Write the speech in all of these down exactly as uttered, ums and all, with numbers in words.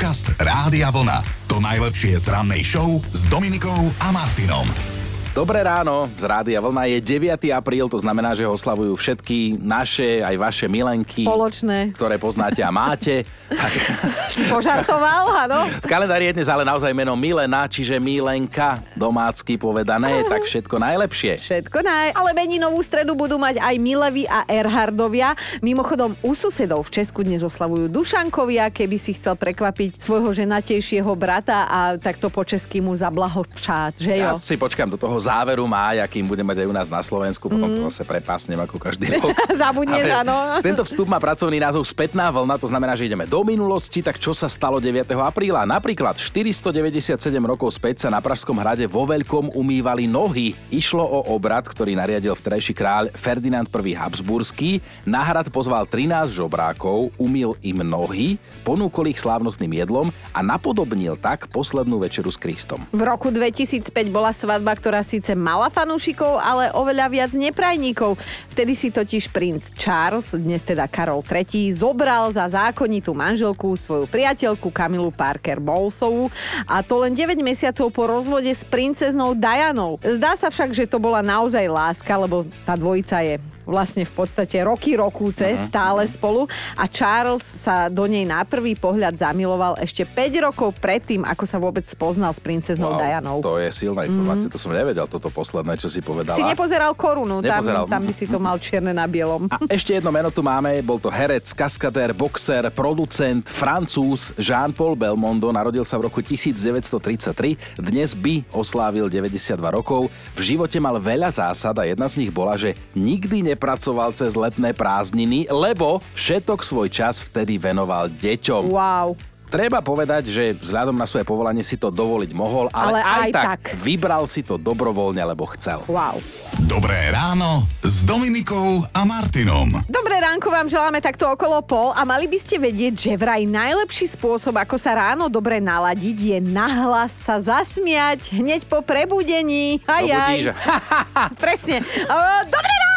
Podcast Rádia Vlna. To najlepšie z rannej show s Dominikou a Martinom. Dobré ráno, z Rádia Vlna je deviateho apríl, to znamená, že ho oslavujú všetky naše, aj vaše milenky. Spoločné. Ktoré poznáte a máte. Tak... Si požartoval, áno? V kalendári je dnes ale naozaj meno Milena, čiže Milenka, domácky povedané, tak všetko najlepšie. Všetko naj. Ale meninovú stredu budú mať aj Milevi a Erhardovia. Mimochodom, u susedov v Česku dnes oslavujú Dušankovia, keby si chcel prekvapiť svojho ženatejšieho brata a takto po česky mu zablahopšát, že jo? Ja si počkám do toho záveru mája, kým bude mať aj u nás na Slovensku, potom to zase prepásnem ako každý rok. Zabudneš, áno. Tento vstup má pracovný názov Spätná vlna, to znamená, že ideme do minulosti, tak čo sa stalo deviateho apríla? Napríklad štyristodeväťdesiatsedem rokov späť sa na Pražskom hrade vo veľkom umývali nohy. Išlo o obrad, ktorý nariadil vtedajší kráľ Ferdinand prvý Habsburský. Na hrad pozval trinásť žobrákov, umýl im nohy, ponúkol ich slávnostným jedlom a napodobnil tak poslednú večeru s Kristom. V roku dvetisícpäť bola svadba, ktorá síce mala fanúšikov, ale oveľa viac neprajníkov. Vtedy si totiž princ Charles, dnes teda Karol tretí, zobral za zákonitú manželku svoju priateľku Kamilu Parker Bowlesovú a to len deväť mesiacov po rozvode s princeznou Dianou. Zdá sa však, že to bola naozaj láska, lebo tá dvojica je vlastne v podstate roky rokúce, uh-huh. stále spolu a Charles sa do nej na prvý pohľad zamiloval ešte päť rokov predtým, ako sa vôbec spoznal s princeznou wow, Dianou. To je silná informácia, mm. to som nevedel, toto posledné, čo si povedala. Si nepozeral korunu, nepozeral. Tam, tam by si to mal čierne na bielom. A ešte jedno meno tu máme, bol to herec, kaskadér, boxer, producent, Francúz Jean-Paul Belmondo, narodil sa v roku devätnásťstotridsaťtri, dnes by oslávil deväťdesiatdva rokov. V živote mal veľa zásad a jedna z nich bola, že nikdy ne pracoval cez letné prázdniny, lebo všetok svoj čas vtedy venoval deťom. Wow. Treba povedať, že vzhľadom na svoje povolanie si to dovoliť mohol, ale, ale aj, aj tak, tak vybral si to dobrovoľne, lebo chcel. Wow. Dobré ráno s Dominikou a Martinom. Dobré ránko vám želáme takto okolo pol a mali by ste vedieť, že vraj najlepší spôsob, ako sa ráno dobre naladiť, je nahlas sa zasmiať hneď po prebudení. Aj, aj. Presne. Uh, dobré ráno!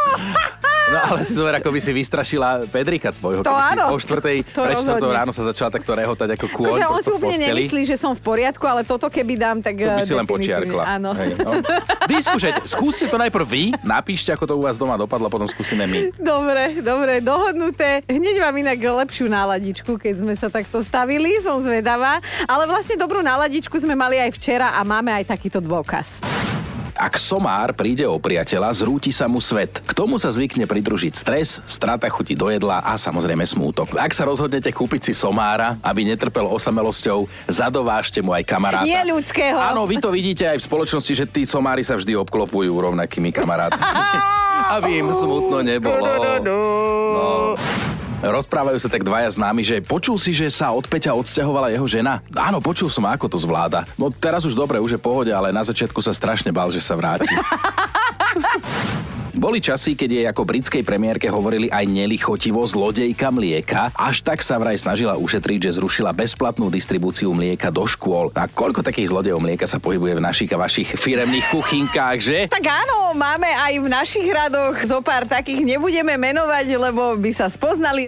No ale si zober, ako by si vystrašila Pedrika tvojho, to keby áno, si po štvrtej, pred štvrtou ráno sa začala takto rehotať ako kôň. Akože on si úplne nemyslí, že som v poriadku, ale toto keby dám, tak to by si len počiarkla. Áno. Hej, no. Vyskúšajte, skúste to najprv vy, napíšte, ako to u vás doma dopadlo, potom skúsime my. Dobre, dobre, dohodnuté. Hneď mám inak lepšiu náladičku, keď sme sa takto stavili, som zvedavá. Ale vlastne dobrú náladičku sme mali aj včera a máme aj takýto dôkaz. Ak somár príde o priateľa, zrúti sa mu svet. K tomu sa zvykne pridružiť stres, strata chuti do jedla a samozrejme smútok. Ak sa rozhodnete kúpiť si somára, aby netrpel osamelosťou, zadovážte mu aj kamaráta. Nie ľudského. Áno, vy to vidíte aj v spoločnosti, že tí somári sa vždy obklopujú rovnakými kamarátmi. Aby im smutno nebolo. No. Rozprávajú sa tak dvaja známi, že počul si, že sa od Peťa odsťahovala jeho žena? Áno, počul som, ako to zvláda. No teraz už dobre, už je pohode, ale na začiatku sa strašne bál, že sa vráti. Boli časy, keď jej ako britskej premiérke hovorili aj nelichotivo zlodejka mlieka, až tak sa vraj snažila ušetriť, že zrušila bezplatnú distribúciu mlieka do škôl. A koľko takých zlodejov mlieka sa pohybuje v našich a vašich firemných kuchynkách, že? Tak áno, máme aj v našich radoch zo pár takých, nebudeme menovať, lebo by sa spoznali.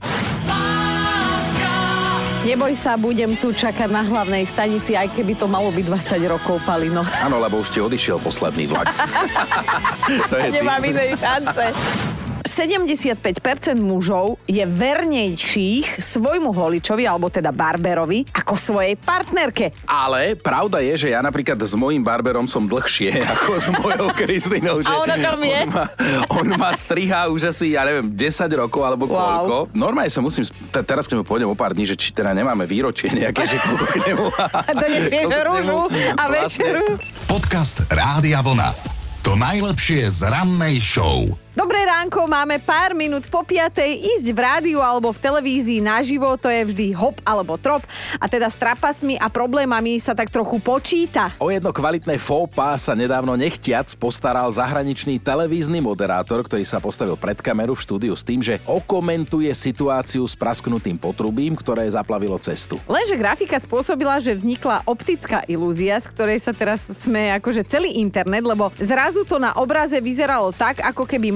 Neboj sa, budem tu čakať na hlavnej stanici, aj keby to malo byť dvadsať rokov, Palino. Áno, lebo už ti odišiel posledný vlak. To je Nemám inej šance. sedemdesiatpäť percent mužov je vernejších svojmu holičovi, alebo teda barberovi, ako svojej partnerke. Ale pravda je, že ja napríklad s mojím barberom som dlhšie ako s mojou Kristínou. A ona tam je? On ma, on ma strihá už asi, ja neviem, desať rokov alebo wow. koľko. Normálne sa musím, t- teraz keď mu pôjdem o pár dní, že či teda nemáme výročie nejaké, že kúku k nemu. A donesieš rúžu a večeru. Podcast Rádia Vlna. To najlepšie z rannej show. Dobré ránko, máme pár minút po piatej. Ísť v rádiu alebo v televízii naživo, to je vždy hop alebo trop. A teda s trapasmi a problémami sa tak trochu počíta. O jedno kvalitné faux pas sa nedávno nechtiac postaral zahraničný televízny moderátor, ktorý sa postavil pred kameru v štúdiu s tým, že okomentuje situáciu s prasknutým potrubím, ktoré zaplavilo cestu. Lenže grafika spôsobila, že vznikla optická ilúzia, z ktorej sa teraz sme akože celý internet, lebo zrazu to na obraze vyzeralo tak, ako keby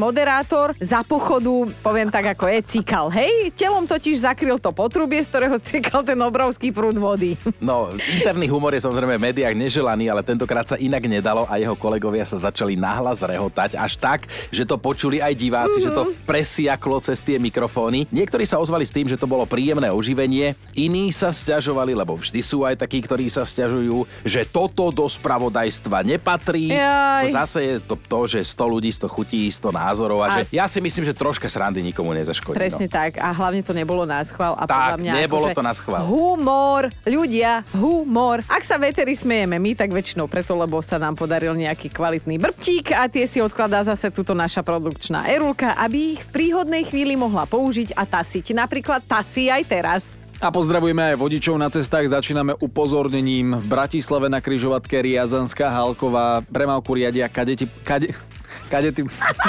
moderátor za pochodu, poviem tak ako je, cikal, hej? Telom totiž zakryl to potrubie, z ktorého striekal ten obrovský prúd vody. No, interný humor je samozrejme v médiách neželaný, ale tentokrát sa inak nedalo a jeho kolegovia sa začali nahlas rehotať až tak, že to počuli aj diváci, mm-hmm. že to presiaklo cez tie mikrofóny. Niektorí sa ozvali s tým, že to bolo príjemné oživenie, iní sa sťažovali, lebo vždy sú aj takí, ktorí sa sťažujú, že toto do spravodajstva nepatrí. Jaj. Zase je to to, že sto ľudí, sto chutí, sto názorov a, a že ja si myslím, že troška srandy nikomu nezaškodí. Presne no. tak a hlavne to nebolo náschval. A tak, podľa mňa nebolo akože to náschval. Humor, ľudia, humor. Ak sa veteri smejeme my, tak väčšinou preto, lebo sa nám podaril nejaký kvalitný brbčík a tie si odkladá zase túto naša produkčná Erulka, aby ich v príhodnej chvíli mohla použiť a tasiť. Napríklad tasí aj teraz. A pozdravujeme aj vodičov na cestách. Začíname upozornením. V Bratislave na križovatke Riazanská Halková premávku riadia kadeti... Kade, kadeti...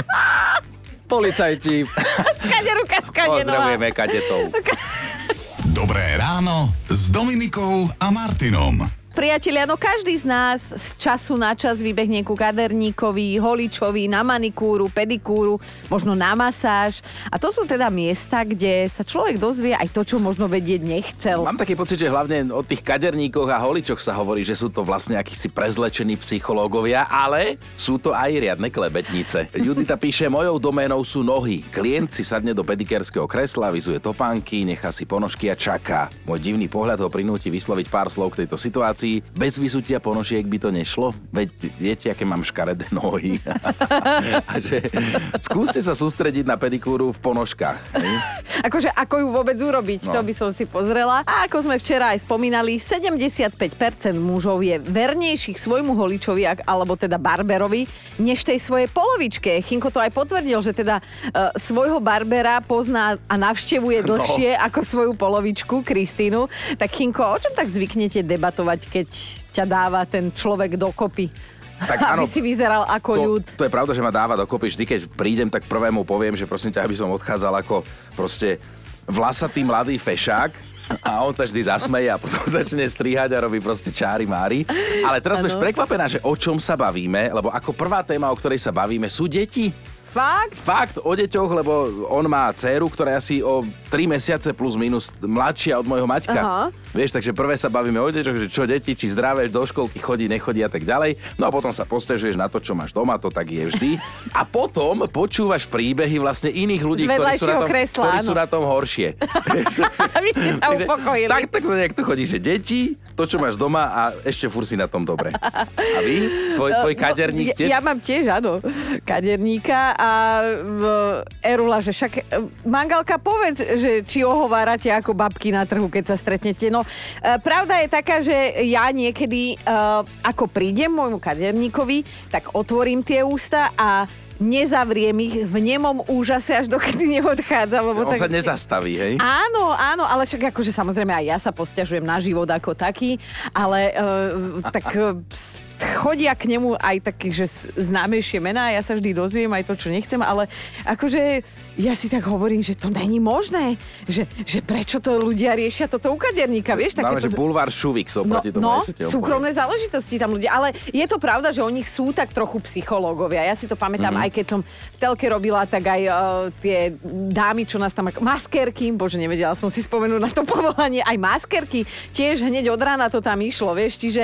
policajti. Skaderuka, skadenová. Pozdravujeme kadetov. Dobré ráno s Dominikou a Martinom. Priatelia, no každý z nás z času na čas vybehne ku kaderníkovi, holičovi, na manikúru, pedikúru, možno na masáž. A to sú teda miesta, kde sa človek dozvie aj to, čo možno vedieť nechcel. Mám taký pocit, že hlavne o tých kaderníkoch a holičoch sa hovorí, že sú to vlastne akísi prezlečení psychológovia, ale sú to aj riadne klebetnice. Judita píše, mojou doménou sú nohy. Klient si sadne do pedikérskeho kresla, vyzuje topánky, nechá si ponožky a čaká. Môj divný pohľad ho prinúti vysloviť pár slov k tejto situácii. Bez vysutia ponožiek by to nešlo? Veď viete, aké mám škaredé nohy. A že skúste sa sústrediť na pedikúru v ponožkách. Ne? Akože ako ju vôbec urobiť, No. to by som si pozrela. A ako sme včera aj spomínali, sedemdesiatpäť percent mužov je vernejších svojmu holičovi, ak- alebo teda barberovi, než tej svojej polovičke. Chinko to aj potvrdil, že teda e, svojho barbera pozná a navštevuje No. dlhšie ako svoju polovičku, Kristínu. Tak Chinko, o čom tak zvyknete debatovať, keď ťa dáva ten človek dokopy? Tak Aby áno, si vyzeral ako to, ľud. to je pravda, že ma dáva dokopy. Vždy, keď prídem, tak prvému poviem, že prosím ťa, aby som odchádzal ako proste vlasatý mladý fešák. A on sa vždy zasmeje a potom začne strihať a robí proste čári mári. Ale teraz budeš prekvapená, že o čom sa bavíme, lebo ako prvá téma, o ktorej sa bavíme, sú deti. Fakt? Fakt o deťoch, lebo on má dcéru, ktorá je asi o tri mesiace plus minus mladšia od môjho Maťka. Aha. Vieš, takže prvé sa bavíme o deťoch, že čo deti, či zdravé, do školky chodí, nechodí a tak ďalej. No a potom sa postežuješ na to, čo máš doma, to tak je vždy. A potom počúvaš príbehy vlastne iných ľudí, Z ktorí sú, na vedľajšieho tom, kresla, ktorí áno. sú na tom horšie. A vy ste sa upokojili. Tak, tak nejak to chodí, že deti, to, čo máš doma a ešte furt si na tom dobre. A vy? Tvoj, tvoj kaderník ja, tiež? Ja mám tiež, áno, kaderníka a v, Erula, že však e, mangalka, povedz, že či ohovárate ako babky na trhu, keď sa stretnete. No, e, pravda je taká, že ja niekedy, e, ako prídem môjmu kaderníkovi, tak otvorím tie ústa a nezavriem ich v nemom úžase, až dokedy neodchádza. Lebo On tak... sa nezastaví, hej? Áno, áno, ale však akože samozrejme aj ja sa posťažujem na život ako taký, ale uh, tak uh, chodia k nemu aj taký, že známejšie mená, ja sa vždy dozviem aj to, čo nechcem, ale akože ja si tak hovorím, že to není možné, že, že prečo to ľudia riešia toto u kaderníka, vieš? Máme, takéto- že bulvár Šuvik sú No, oproti tomu. no ešte ti súkromné záležitosti tam ľudia. Ale je to pravda, že oni sú tak trochu psychológovia. Ja si to pamätám, mm-hmm. aj keď som v telke robila, tak aj uh, tie dámy, čo nás tam... Maskerky, bože, nevedela som si spomenúť na to povolanie. Aj maskerky, tiež hneď od rána to tam išlo, vieš. Čiže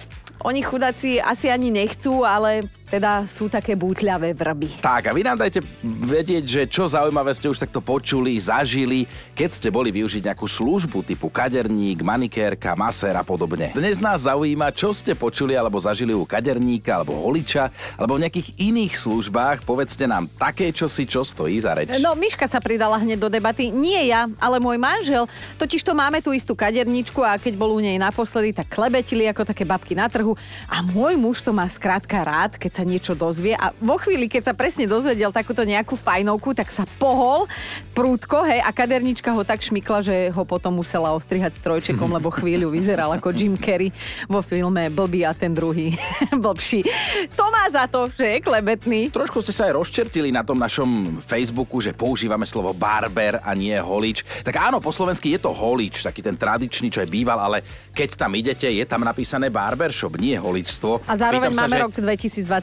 oni chudáci asi ani nechcú, ale teda sú také bútľavé vrby. Tak a vy nám dajte vedieť, že čo zaujímavé ste už takto počuli, zažili, keď ste boli využiť nejakú službu typu kaderník, manikérka, masér a podobne. Dnes nás zaujíma, čo ste počuli alebo zažili u kaderníka alebo holiča alebo v nejakých iných službách. Povedzte nám také čosi, čo stojí za reč. No, Miška sa pridala hneď do debaty. Nie ja, ale môj manžel. Totiž to máme tú istú kaderničku a keď bol u nej naposledy, tak klebetili ako také babky na trhu. A môj muž to má skrátka rád, keď sa niečo dozvie. A vo chvíli, keď sa presne dozvedel takúto nejakú fajnovku, tak sa pohol prúdko, hej, a kadernička ho tak šmykla, že ho potom musela ostrihať strojčekom, lebo chvíľu vyzeral ako Jim Carrey vo filme Blbý a ten druhý blbší. To má za to, že je klebetný. Trošku ste sa aj rozčertili na tom našom Facebooku, že používame slovo barber a nie holič. Tak áno, po slovensky je to holič, taký ten tradičný, čo aj býval, ale keď tam idete, je tam napísané barbershop, nie holičstvo. A zároveň Pýtam sa, máme že... rok dvetisícdvadsaťjeden.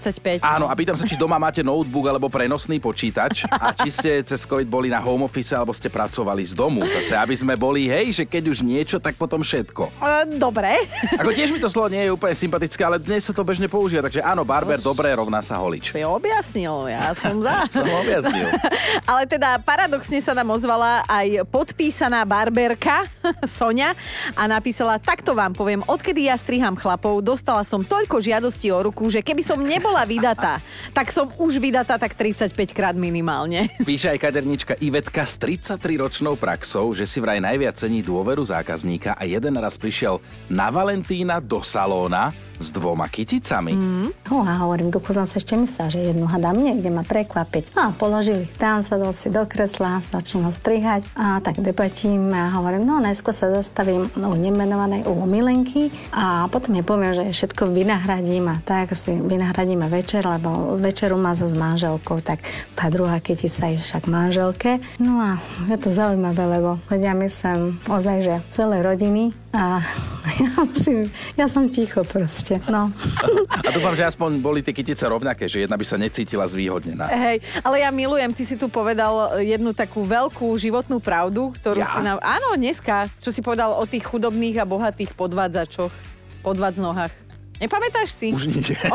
tridsaťpäť. Áno, a pýtam sa, či doma máte notebook alebo prenosný počítač a či ste cez COVID boli na home office alebo ste pracovali z domu. Zase, aby sme boli, hej, že keď už niečo, tak potom všetko. Uh, dobre. Ako tiež mi to slovo nie je úplne sympatické, ale dnes sa to bežne používa, takže áno, barber dobré rovná sa holič. Si objasnil, ja som za. Som objasnil. Ale teda paradoxne sa nám ozvala aj podpísaná barberka Soňa a napísala, takto vám poviem, odkedy ja striham chlapov, dostala som toľko žiadostí o ruku, že keby som nebola vydatá, tak som už vydatá tak tridsaťpäť krát minimálne. Píše aj kadernička Ivetka s tridsaťtriročnou praxou, že si vraj najviac cení dôveru zákazníka a jeden raz prišiel na Valentína do salóna s dvoma kyticami. Mm. No a hovorím, duchu som si ešte myslela, že jednu hádam niekde ma prekvapiť. No a položili tam, sadol si do kresla, začnem ho strihať a tak debatím a hovorím, no najskôr sa zastavím u nemenovanej, u Milenky a potom jej poviem, že všetko vynahradím a tak si vynahradíme večer, lebo večeru má so s manželkou, tak tá druhá kytica je však manželke. No a je to zaujímavé, lebo ja myslím ozaj, že celé rodiny a ja musím, ja som ticho proste, no. A dúfam, že aspoň boli tie kytice rovnaké, že jedna by sa necítila zvýhodnená. Hej, ale ja milujem, ty si tu povedal jednu takú veľkú životnú pravdu, ktorú ja? si nám... Áno, dneska, čo si povedal o tých chudobných a bohatých podvádzačoch, podvádznohách. Nepamätáš si? Už nie. O...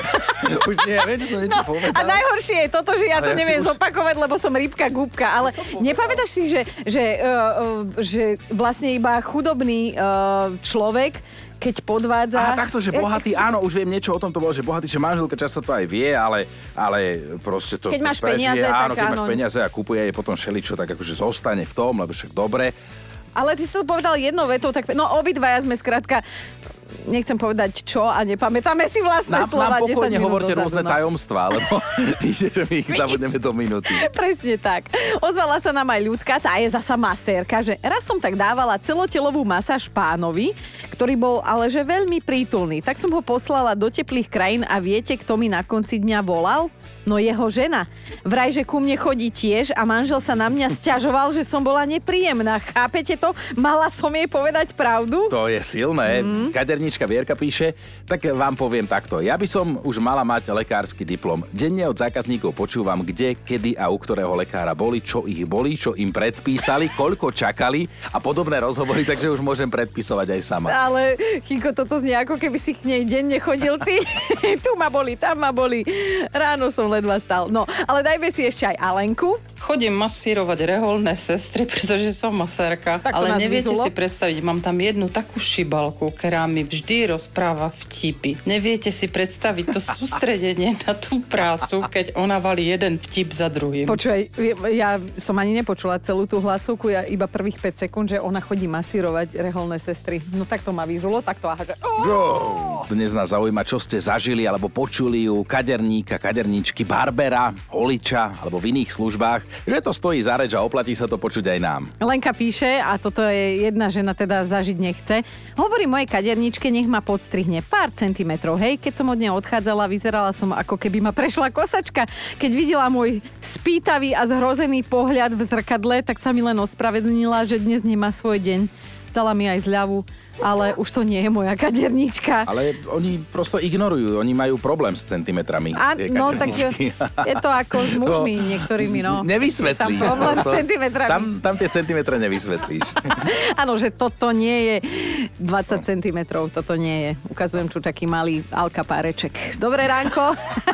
Už nie, ja viem, že som niečo no, povedal. A najhoršie je toto, že ja ale to ja neviem už... zopakovať, lebo som rybka, gúbka, ale nepamätáš si, že, že, uh, uh, že vlastne iba chudobný uh, človek, keď podvádza... Aha, takto, že bohatý, áno, už viem niečo o tom to bolo, že bohatý, že manželka často to aj vie, ale, ale proste to... Keď máš to prežije, peniaze, áno, tak keď áno. máš peniaze a kúpuje je potom šeličo, tak akože zostane v tom, lebo však dobre. Ale ty si to povedal jednou vetou, tak... No obidvaja sme skrátka... Nechcem povedať čo a nepamätáme si vlastné nám, slova. Nám pokojne hovorte dozadu, rôzne no. tajomstvá, lebo víte, že my ich zabudneme do minúty. Presne tak. Ozvala sa nám aj Ľudka, tá je zasa masérka, že raz som tak dávala celotelovú masáž pánovi, ktorý bol ale že veľmi prítulný. Tak som ho poslala do teplých krajín a viete, kto mi na konci dňa volal? No jeho žena. Vraj, že ku mne chodí tiež a manžel sa na mňa sťažoval, že som bola nepríjemná. Chápete to? Mala som jej povedať pravdu? To je silné. Mm. Kadernička Vierka píše, tak vám poviem takto. Ja by som už mala mať lekársky diplom. Denne od zákazníkov počúvam, kde, kedy a u ktorého lekára boli, čo ich boli, čo im predpísali, koľko čakali a podobné rozhovory, takže už môžem predpisovať aj sama. Ale, Kinko, toto znie ako keby si k nej denne chodil ty. Tu ma boli, tam ma boli. Ráno som ledva stal. No, ale dajme si ešte aj Alenku. Chodím masírovať reholné sestry, pretože som masérka. Tak to ale nás neviete vyzulo. si predstaviť, mám tam jednu takú šibalku, ktorá mi vždy rozpráva vtipy. Neviete si predstaviť to sústredenie na tú prácu, keď ona valí jeden vtip za druhým. Počúvaj, ja som ani nepočula celú tú hlasovku, ja iba prvých päť sekúnd, že ona chodí masírovať reholné sestry. No tak to ma vyzulo, tak to aha, že... Oh! Dnes nás zaujíma, čo ste zažili alebo počuli u kaderníka, kaderníčky, barbera, holiča alebo v iných službách, že to stojí za reč a oplatí sa to počuť aj nám. Lenka píše, a toto je jedna žena teda zažiť nechce. Hovorí mojej kaderničke, nech ma podstrihne pár centimetrov. Hej, keď som od nej odchádzala, vyzerala som ako keby ma prešla kosačka. Keď videla môj spýtavý a zhrozený pohľad v zrkadle, tak sa mi len ospravedlnila, že dnes nemá svoj deň. Dala mi aj zľavu, ale už to nie je moja kadernička. Ale oni prosto ignorujú, oni majú problém s centimetrami. A, no tak je, je to ako s mužmi no, niektorými, no. Nevysvetlíš. Tam problém s centimetrami. Tam, tam tie centimetre nevysvetlíš. Áno, že toto nie je dvadsať centimetrov, toto nie je. Ukazujem tu taký malý alkapáreček. Dobré ránko.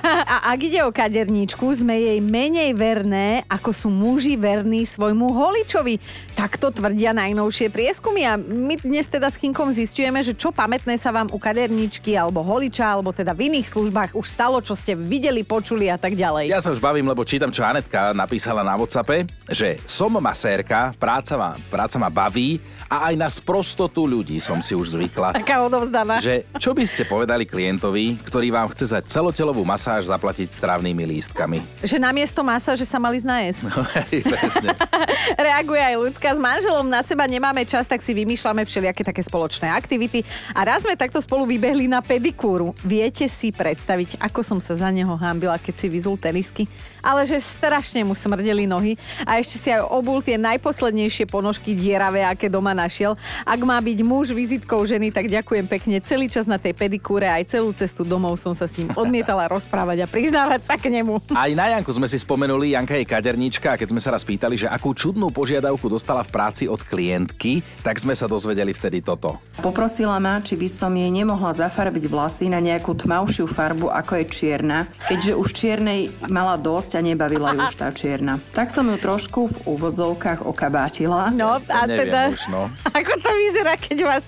A ak ide o kaderníčku, sme jej menej verné, ako sú muži verní svojmu holičovi. Tak to tvrdia najnovšie prieskumy a my dnes teda s Kinkom zisťujeme, že čo pamätné sa vám u kaderníčky alebo holiča, alebo teda v iných službách už stalo, čo ste videli, počuli a tak ďalej. Ja sa už bavím, lebo čítam, čo Anetka napísala na WhatsAppe, že som masérka, práca ma, práca ma baví a aj na sprostotu ľudí som si už zvykla. Taká odovzdaná. Že čo by ste povedali klientovi, ktorý vám chce za celotelovú masáž zaplatiť strávnymi lístkami? Že namiesto masáže sa mali znajesť. No, hej, presne. Reaguje aj ľudská. S manželom na seba nemáme čas, tak si si vymýšľame všelijaké také spoločné aktivity a raz sme takto spolu vybehli na pedikúru. Viete si predstaviť, ako som sa za neho hanbila, keď si vyzul tenisky? Ale že strašne mu smrdeli nohy a ešte si aj obul tie najposlednejšie ponožky dieravé, aké doma našiel. Ak má byť muž vizitkou ženy, tak ďakujem pekne. Celý čas na tej pedikúre aj celú cestu domov som sa s ním odmietala rozprávať a priznávať sa k nemu. Aj na Janku sme si spomenuli, Janka je kaderníčka a keď sme sa raz pýtali, že akú čudnú požiadavku dostala v práci od klientky, tak sme sa dozvedeli vtedy toto. Poprosila ma, či by som jej nemohla zafarbiť vlasy na nejakú tmavšiu farbu, ako je čierna, keďže už čiernej mala dosť a nebavila ju už tá čierna. Tak som ju trošku v úvodzovkách okabátila. No a Neviem teda, už, no. ako to vyzerá, keď vás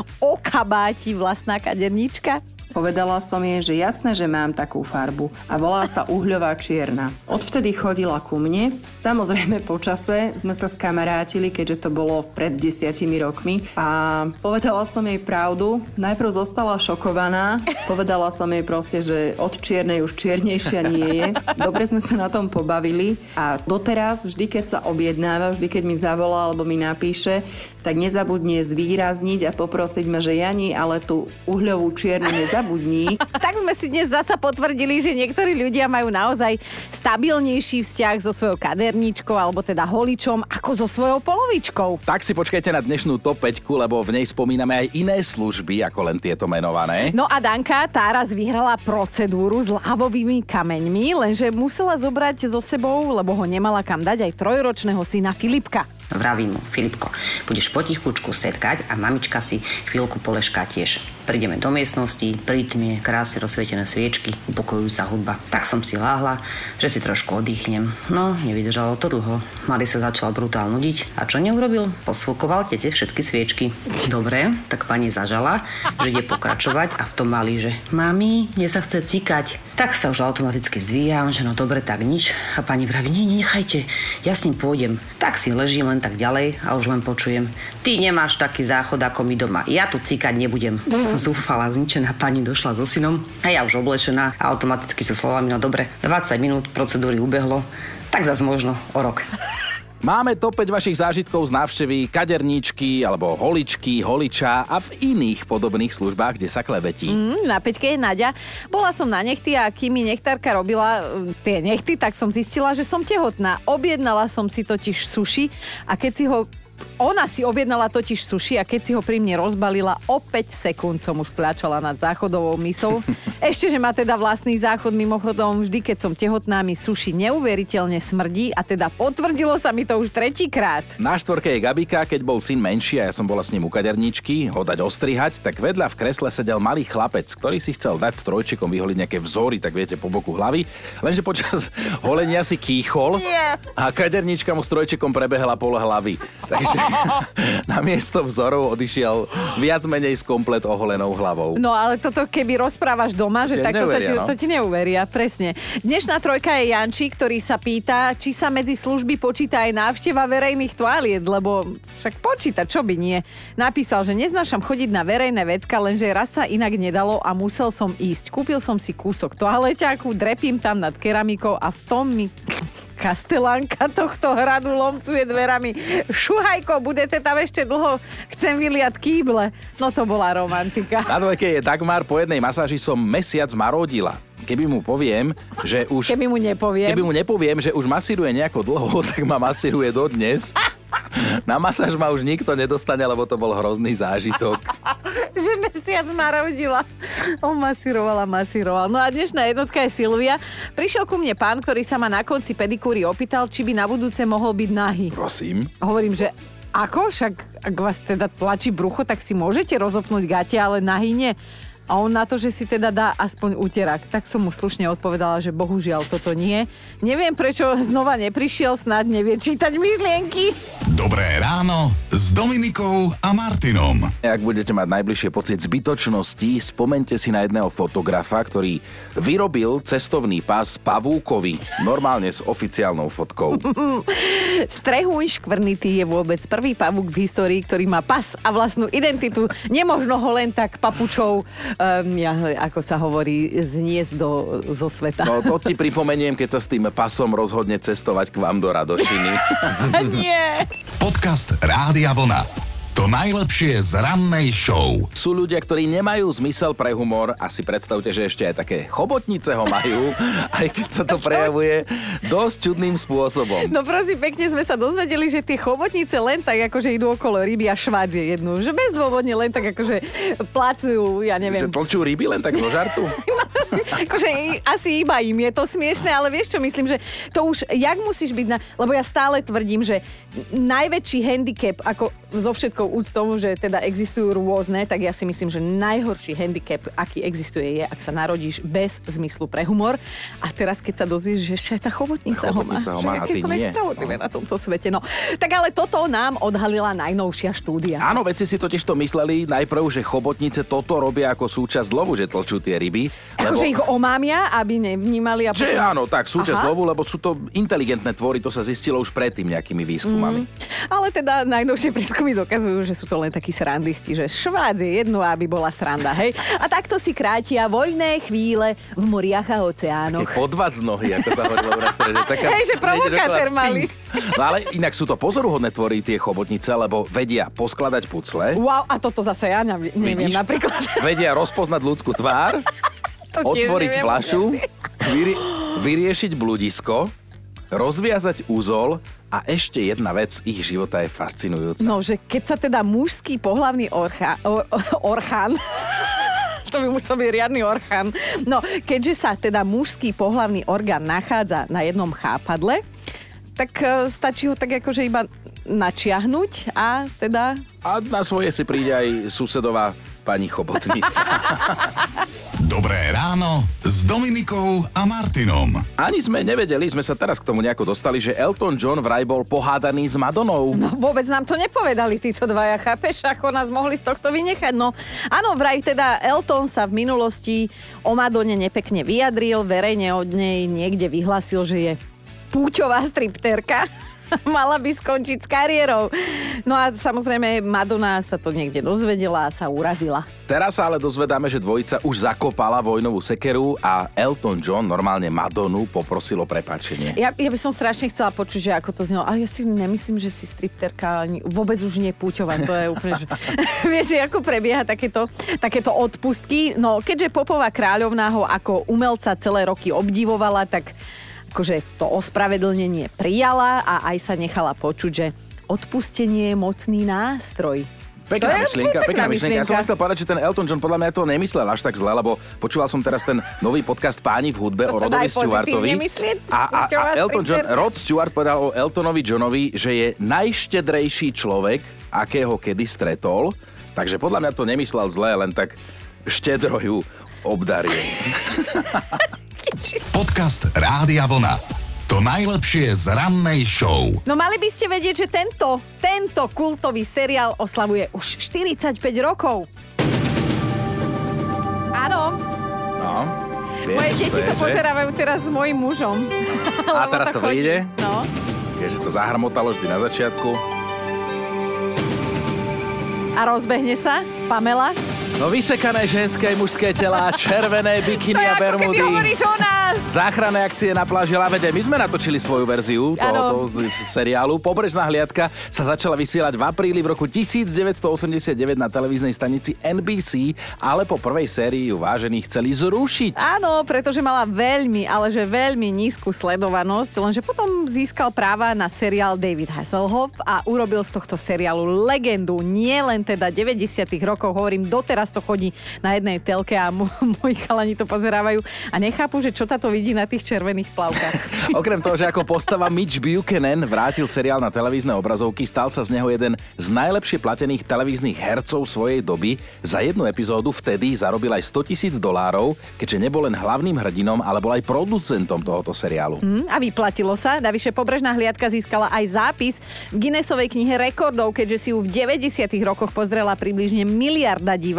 okabáti vlastná kaderníčka? Povedala som jej, že jasné, že mám takú farbu a volá sa uhľová čierna. Odvtedy chodila ku mne. Samozrejme po čase sme sa skamarátili, keďže to bolo pred desiatimi rokmi a povedala som jej pravdu. Najprv zostala šokovaná. Povedala som jej proste, že od čiernej už čiernejšia nie je. Dobre sme sa na tom pobavili a doteraz vždy, keď sa objednáva, vždy, keď mi zavolá alebo mi napíše, tak nezabudne zvýrazniť a poprosiť ma, že Jani, ale tú uhľovú čiernu nezabudni. Tak sme si dnes zasa potvrdili, že niektorí ľudia majú naozaj stabilnejší vzťah so svojou kaderníčkou alebo teda holičom ako so svojou polovičkou. Tak si počkajte na dnešnú top päť, lebo v nej spomíname aj iné služby, ako len tieto menované. No a Danka tá raz vyhrala procedúru s lávovými kameňmi, lenže musela zobrať so sebou, lebo ho nemala kam dať, aj trojročného syna Filipka. Vravím mu, Filipko, budeš potichučku setkať a mamička si chvíľku polešká tiež. Prídeme do miestnosti, pri tme, krásne rozsvietené sviečky, upokojujúca hudba. Tak som si láhla, že si trošku oddychnem. No, nevydržalo to dlho. Mali sa začal brutál nudiť. A čo neurobil? Posvúkoval tete všetky sviečky. Dobre, tak pani zažala, že ide pokračovať a v tom mali, že mami, mne sa chce cikať. Tak sa už automaticky zdvíjam, že no dobre, tak nič. A pani vraví, nie, nechajte, ja s ním pôjdem. Tak si ležím len tak ďalej a už len počujem, ty nemáš taký záchod ako my doma, ja tu cikať nebudem. Zúfala, zničená pani došla so synom a ja už oblečená a automaticky so slovami, no dobre, dvadsať minút procedúry ubehlo, tak zase možno o rok. Máme top päť vašich zážitkov z návštevy kaderníčky alebo holičky, holiča a v iných podobných službách, kde sa klebetí. Mm, na peťke je Naďa. Bola som na nechty a kým mi nechtárka robila tie nechty, tak som zistila, že som tehotná. Objednala som si totiž sushi a keď si ho Ona si objednala totiž sushi a keď si ho pri mne rozbalila, o päť sekúnd som už pláčala nad záchodovou misou. Ešte, že má teda vlastný záchod, mimochodom vždy, keď som tehotná, mi sushi neuveriteľne smrdí a teda potvrdilo sa mi to už tretíkrát. Na štvorke je Gabika, keď bol syn menší a ja som bola s ním u kaderníčky, ho dať ostrihať, tak vedľa v kresle sedel malý chlapec, ktorý si chcel dať strojčekom vyholiť nejaké vzory, tak viete, po boku hlavy, lenže počas holenia si kýchol a kaderníčka mu strojčekom prebehla pol hlavy. Takže namiesto vzorov odišiel viac menej s komplet oholenou hlavou. No ale toto keby rozprávaš doma, že takto sa ti, no? to ti neuveria, presne. Dnešná trojka je Janči, ktorý sa pýta, či sa medzi služby počíta aj návšteva verejných toaliet, lebo však počíta, čo by nie. Napísal, že neznášam chodiť na verejné vecka, lenže raz sa inak nedalo a musel som ísť. Kúpil som si kúsok toaleťáku, drepím tam nad keramikou a v tom mi kastelánka tohto hradu lomcuje dverami. Šuhajko, budete tam ešte dlho, chcem vyliať kýble. No to bola romantika. Na dvojke je Dagmar, po jednej masáži som mesiac marodila. Keby mu poviem, že už... Keby mu nepoviem. Keby mu nepoviem, že už masíruje nejako dlho, tak ma masíruje dodnes. Na masáž ma už nikto nedostane, lebo to bol hrozný zážitok. Že mesiac marodila. On masírovala, masíroval. No a dnešná jednotka je Silvia. Prišiel ku mne pán, ktorý sa ma na konci pedikúry opýtal, či by na budúce mohol byť nahý. Prosím. Hovorím, že ako? Však ak vás teda tlačí brucho, tak si môžete rozopnúť gate, ale nahý nie. A on na to, že si teda dá aspoň úterak. Tak som mu slušne odpovedala, že bohužiaľ toto nie. Neviem, prečo znova neprišiel, snáď nevie čítať myšlienky. Dobré ráno s Dominikou a Martinom. Ak budete mať najbližšie pocit zbytočnosti, spomente si na jedného fotografa, ktorý vyrobil cestovný pás pavúkovi. Normálne s oficiálnou fotkou. Strehuň škvrnitý je vôbec prvý pavúk v histórii, ktorý má pas a vlastnú identitu. Nemožno ho len tak papučou, um, ja, ako sa hovorí, zniesť do, zo sveta. No to ti pripomeniem, keď sa s tým pasom rozhodne cestovať k vám do Radošiny. Nie. Podcast Rádia Vlna. To najlepšie z rannej show. Sú ľudia, ktorí nemajú zmysel pre humor a si predstavte, že ešte aj také chobotnice ho majú, aj keď sa to prejavuje dosť čudným spôsobom. No prosím, pekne sme sa dozvedeli, že tie chobotnice len tak akože idú okolo ryby a švádzie jednu. Že bezdôvodne len tak akože placujú, ja neviem. Že tlčú ryby len tak zo žartu? Akože asi iba im je to smiešné, ale vieš čo, myslím, že to už, jak musíš byť na... Lebo ja stále tvrdím, že najväčší handicap, ako zo všetkou úctou, že teda existujú rôzne, tak ja si myslím, že najhorší handicap, aký existuje, je, ak sa narodíš bez zmyslu pre humor. A teraz, keď sa dozvieš, že ešte tá chobotnica, chobotnica ho má, a ty je to nie. nespravodlivé na tomto svete. No, tak ale toto nám odhalila najnovšia štúdia. Áno, vedci si totiž to mysleli najprv, že chobotnice toto robia ako súčasť lovu, že tlčú tie ryby. Lebo... Akože ich omámia, aby nevnímali. A potom... Že áno, tak súčasť Aha. lovu, lebo sú to inteligentné tvory, to sa zistilo už predtým nejakými výskumami. Mm, ale teda najnovšie prískumy dokazujú, že sú to len takí srandisti, že švádzi jednu, aby bola sranda, hej. A takto si krátia voľné chvíle v moriach a oceánoch. Také podvad z nohy, ako sa hovorilo v rastre, že taká... Hej, že provokátor mali. No ale inak sú to pozoruhodné tvory tie chobotnice, lebo vedia poskladať pucle. Wow, a toto zase ja neviem, neviem napríklad. Vedia rozpoznať ľudskú tvár, otvoriť neviem, fľašu, vyri- vyriešiť bludisko, rozviazať úzol a ešte jedna vec, ich života je fascinujúca. No, že keď sa teda mužský pohlavný orcha, or, orchán, to by musel byť riadny orchán, no, keďže sa teda mužský pohlavný orgán nachádza na jednom chápadle, tak uh, stačí ho tak akože iba načiahnuť a teda... A na svoje si príde aj susedová pani chobotnica. Dobré ráno s Dominikou a Martinom. Ani sme nevedeli, sme sa teraz k tomu nejako dostali, že Elton John vraj bol pohádaný s Madonou. No vôbec nám to nepovedali títo dvaja, chápeš? Ako nás mohli z tohto vynechať? No áno, vraj teda Elton sa v minulosti o Madone nepekne vyjadril, verejne od nej niekde vyhlásil, že je púťová striptérka. Mala by skončiť s kariérou. No a samozrejme Madonna sa to niekde dozvedela a sa urazila. Teraz sa ale dozvedáme, že dvojica už zakopala vojnovú sekeru a Elton John normálne Madonu poprosil o prepáčenie. Ja, ja by som strašne chcela počuť, že ako to znelo. Ale ja si nemyslím, že si stripterka vôbec už nie púťová. To je úplne, že... Vieš, že ako prebieha takéto, takéto odpustky. No, keďže popová kráľovná ho ako umelca celé roky obdivovala, tak akože to ospravedlnenie prijala a aj sa nechala počuť, že odpustenie je mocný nástroj. Pekná myšlienka, pekná myšlienka. Ja som chcel povedať, že ten Elton John podľa mňa to nemyslel až tak zle, lebo počúval som teraz ten nový podcast Páni v hudbe to o Rodovi Stewartovi. A, a, a Elton John, Rod Stewart povedal o Eltonovi Johnovi, že je najštedrejší človek, akého kedy stretol. Takže podľa mňa to nemyslel zle, len tak štedro ju obdaril. Podcast Rádia Vlna. To najlepšie z rannej show. No mali by ste vedieť, že tento, tento kultový seriál oslavuje už štyridsaťpäť rokov. Áno. No. Vieš, Moje deti to, to pozerávajú teraz s mojím mužom. A teraz to príde? No. Keďže to zahrmotalo vždy na začiatku. A rozbehne sa Pamela. No vysekané ženské mužské telá, červené bikiny a bermudy. To je ako keby hovoríš o nás. Záchranné akcie na pláži Lavede. My sme natočili svoju verziu tohoto seriálu. Pobrežná hliadka sa začala vysielať v apríli v roku devätnásťstoosemdesiatdeväť na televíznej stanici en bí sí, ale po prvej sérii ju vážení chceli zrušiť. Áno, pretože mala veľmi, ale že veľmi nízku sledovanosť, lenže potom získal práva na seriál David Hasselhoff a urobil z tohto seriálu legendu. Nie len teda deväťdesiatych rokov, hovorím, doteraz to chodí na jednej telke a m- moji chalani to pozerávajú a nechápu, že čo táto vidí na tých červených plavkách. Okrem toho, že ako postava Mitch Buchanan vrátil seriál na televízne obrazovky, stal sa z neho jeden z najlepšie platených televíznych hercov svojej doby. Za jednu epizódu vtedy zarobil aj stotisíc dolárov, keďže nebol len hlavným hrdinom, ale bol aj producentom tohoto seriálu. Mm, a vyplatilo sa. Navyše Pobrežná hliadka získala aj zápis v Guinnessovej knihe rekordov, keďže si ju v deväťdesiatych rokoch pozrela približne miliarda divákov.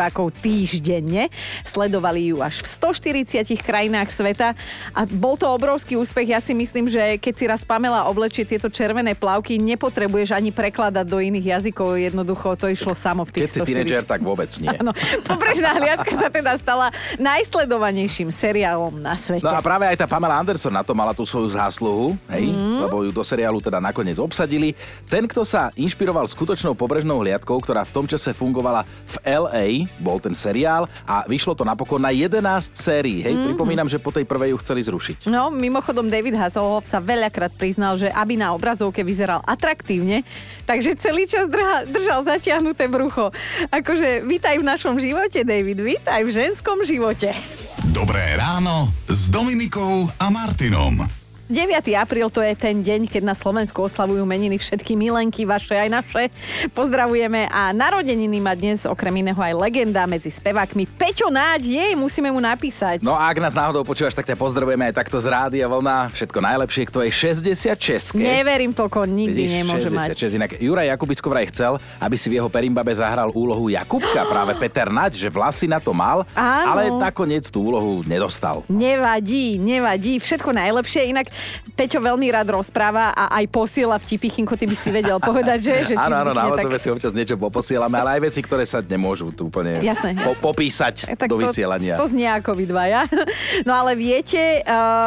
divákov týždenne. Sledovali ju až v stoštyridsiatich krajinách sveta a bol to obrovský úspech. Ja si myslím, že keď si raz Pamela oblečie tieto červené plavky, nepotrebuješ ani prekladať do iných jazykov. Jednoducho to išlo samo v tých Keď si tínedžer, tak vôbec nie. Áno. Pobrežná hliadka sa teda stala najsledovanejším seriálom na svete. No a práve aj tá Pamela Anderson na to mala tú svoju zásluhu, hej, mm. lebo ju do seriálu teda nakoniec obsadili. Ten, kto sa inšpiroval skutočnou pobrežnou hliadkou, ktorá v tom čase fungovala v el ej, bol ten seriál a vyšlo to napokon na jedenásť sérií. Hej, mm. pripomínam, že po tej prvej ju chceli zrušiť. No, mimochodom David Hasselhoff sa veľakrát priznal, že aby na obrazovke vyzeral atraktívne, takže celý čas drha, držal zatiahnuté brucho. Akože vítaj v našom živote, David, vítaj v ženskom živote. Dobré ráno s Dominikou a Martinom. deviateho apríla to je ten deň, keď na Slovensku oslavujú meniny všetky milenky, vaše aj naše. Pozdravujeme a narodeniny má dnes okrem iného aj legenda medzi spevákmi Peťo Náď. Jej, musíme mu napísať. No a ak nás náhodou počúvaš, tak ťa pozdravujeme aj takto z Rádia Vlna. Všetko najlepšie, kto je šesťdesiatšesť. Neverím toľko, nikdy Vidíš, nemôže šesťdesiatšesť. mať. Inak Juraj Jakubicko vraj chcel, aby si v jeho Perimbabe zahral úlohu Jakubka, práve Peter Naď, že vlasy na to mal, Áno. ale nakoniec tú úlohu nedostal. Nevadí, nevadí, všetko najlepšie. Inak Peťo veľmi rád rozpráva a aj posiela vtipy. Chinko, ty by si vedel povedať, že? že áno, áno, na tak... WhatsAppe si občas niečo poposielame, ale aj veci, ktoré sa nemôžu tu úplne jasné, po- popísať tak do to, vysielania. To znie ako vy dvaja. No ale viete,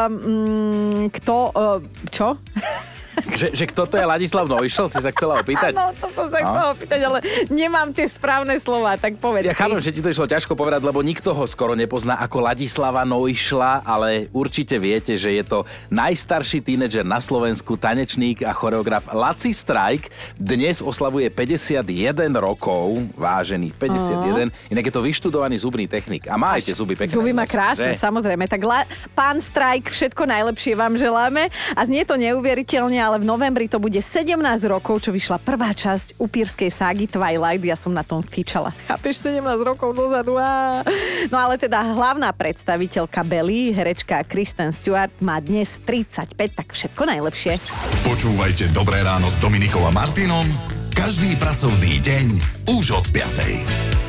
um, kto... Uh, čo? Že, že kto to je Ladislav Neuschel, si sa chcela opýtať? Áno, to som sa chcela opýtať, ale nemám tie správne slova, tak povedz. Ja chápem, že ti to išlo ťažko povedať, lebo nikto ho skoro nepozná ako Ladislava Neuschla, ale určite viete, že je to najstarší tínedžer na Slovensku, tanečník a choreograf Laci Strajk. Dnes oslavuje päťdesiatjeden rokov, vážený päťdesiatjeden. Uh-huh. Inak je to vyštudovaný zubný technik. A má aj tie zuby pekné. Zuby má krásne, že? Samozrejme. Tak la, pán Strajk, všetko najlepšie vám želáme. A znie to neuveriteľne, ale v novembri to bude sedemnásť rokov, čo vyšla prvá časť upírskej ságy Twilight. Ja som na tom fičala. Chápeš, sedemnásť rokov dozadu. Á. No ale teda hlavná predstaviteľka Belly, herečka Kristen Stewart, má dnes tridsaťpäť, tak všetko najlepšie. Počúvajte Dobré ráno s Dominikou a Martinom každý pracovný deň už od piatej.